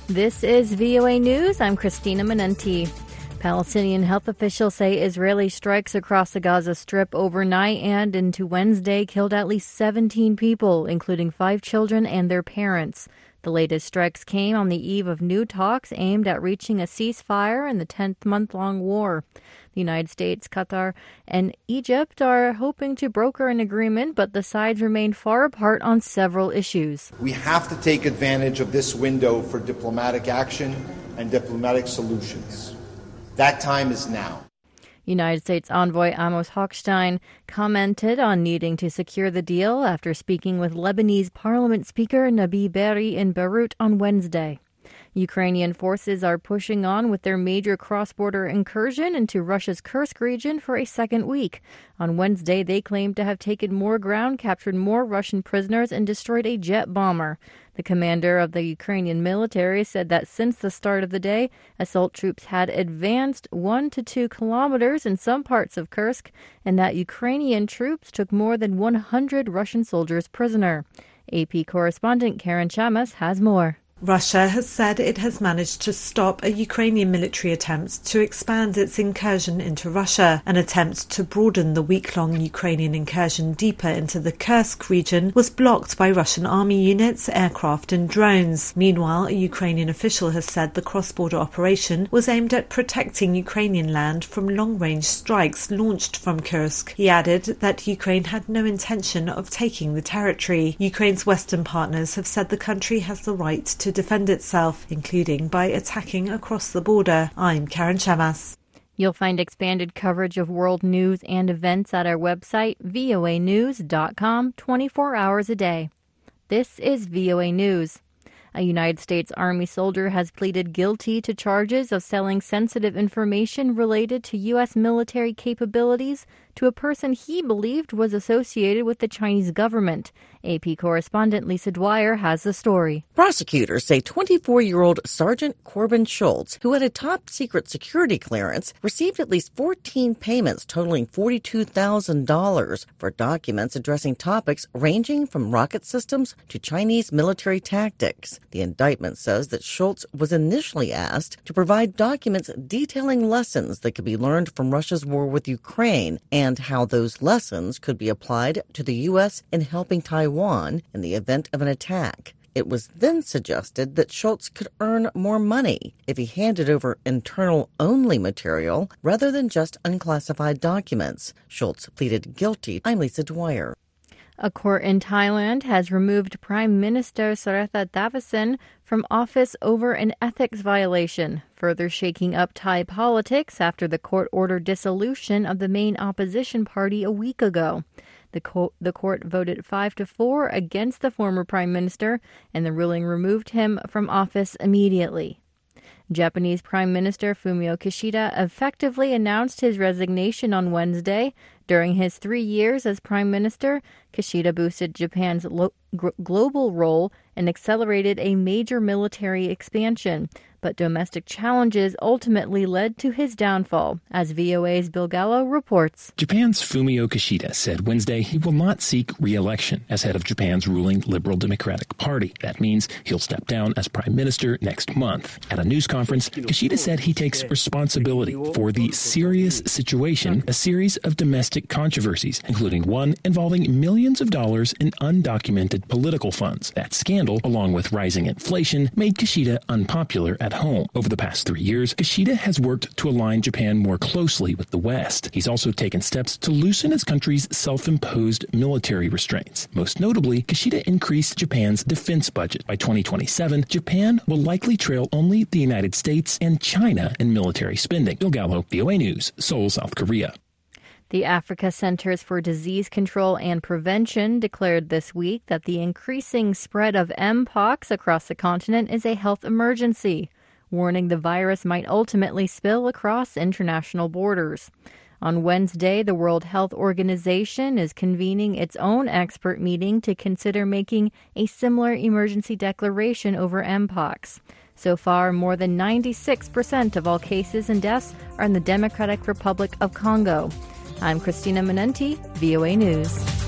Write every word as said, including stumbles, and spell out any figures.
This is V O A News. I'm Christina Manenti. Palestinian health officials say Israeli strikes across the Gaza Strip overnight and into Wednesday killed at least seventeen people, including five children and their parents. The latest strikes came on the eve of new talks aimed at reaching a ceasefire in the tenth month-long war. The United States, Qatar, and Egypt are hoping to broker an agreement, but the sides remain far apart on several issues. We have to take advantage of this window for diplomatic action and diplomatic solutions. That time is now. United States envoy Amos Hochstein commented on needing to secure the deal after speaking with Lebanese Parliament Speaker Nabi Berri in Beirut on Wednesday. Ukrainian forces are pushing on with their major cross-border incursion into Russia's Kursk region for a second week. On Wednesday, they claimed to have taken more ground, captured more Russian prisoners, and destroyed a jet bomber. The commander of the Ukrainian military said that since the start of the day, assault troops had advanced one to two kilometers in some parts of Kursk, and that Ukrainian troops took more than one hundred Russian soldiers prisoner. A P correspondent Karen Chamas has more. Russia has said it has managed to stop a Ukrainian military attempt to expand its incursion into Russia. An attempt to broaden the week-long Ukrainian incursion deeper into the Kursk region was blocked by Russian army units, aircraft and drones. Meanwhile, a Ukrainian official has said the cross-border operation was aimed at protecting Ukrainian land from long-range strikes launched from Kursk. He added that Ukraine had no intention of taking the territory. Ukraine's Western partners have said the country has the right to to defend itself, including by attacking across the border. I'm Karen Chamas. You'll find expanded coverage of world news and events at our website, V O A news dot com, twenty-four hours a day. This is V O A News. A United States Army soldier has pleaded guilty to charges of selling sensitive information related to U S military capabilities to a person he believed was associated with the Chinese government. A P correspondent Lisa Dwyer has the story. Prosecutors say twenty-four-year-old Sergeant Corbin Schultz, who had a top-secret security clearance, received at least fourteen payments totaling forty-two thousand dollars for documents addressing topics ranging from rocket systems to Chinese military tactics. The indictment says that Schultz was initially asked to provide documents detailing lessons that could be learned from Russia's war with Ukraine and and how those lessons could be applied to the U S in helping Taiwan in the event of an attack. It was then suggested that Schultz could earn more money if he handed over internal-only material rather than just unclassified documents. Schultz pleaded guilty. I'm Lisa Dwyer. A court in Thailand has removed Prime Minister Srettha Thavisin from office over an ethics violation, further shaking up Thai politics after the court ordered dissolution of the main opposition party a week ago. The, co- the court voted five to four against the former prime minister, and the ruling removed him from office immediately. Japanese Prime Minister Fumio Kishida effectively announced his resignation on Wednesday. During his three years as prime minister, Kishida boosted Japan's lo- g- global role and accelerated a major military expansion. But domestic challenges ultimately led to his downfall, as V O A's Bill Gallo reports. Japan's Fumio Kishida said Wednesday he will not seek re-election as head of Japan's ruling Liberal Democratic Party. That means he'll step down as prime minister next month. At a news conference, Kishida said he takes responsibility for the serious situation, a series of domestic controversies, including one involving millions of dollars in undocumented political funds. That scandal, along with rising inflation, made Kishida unpopular at home. Over the past three years, Kishida has worked to align Japan more closely with the West. He's also taken steps to loosen his country's self-imposed military restraints. Most notably, Kishida increased Japan's defense budget. By twenty twenty-seven, Japan will likely trail only the United States and China in military spending. Bill Gallo, V O A News, Seoul, South Korea. The Africa Centers for Disease Control and Prevention declared this week that the increasing spread of Mpox across the continent is a health emergency, warning the virus might ultimately spill across international borders. On Wednesday, the World Health Organization is convening its own expert meeting to consider making a similar emergency declaration over Mpox. So far, more than ninety-six percent of all cases and deaths are in the Democratic Republic of Congo. I'm Christina Manenti, V O A News.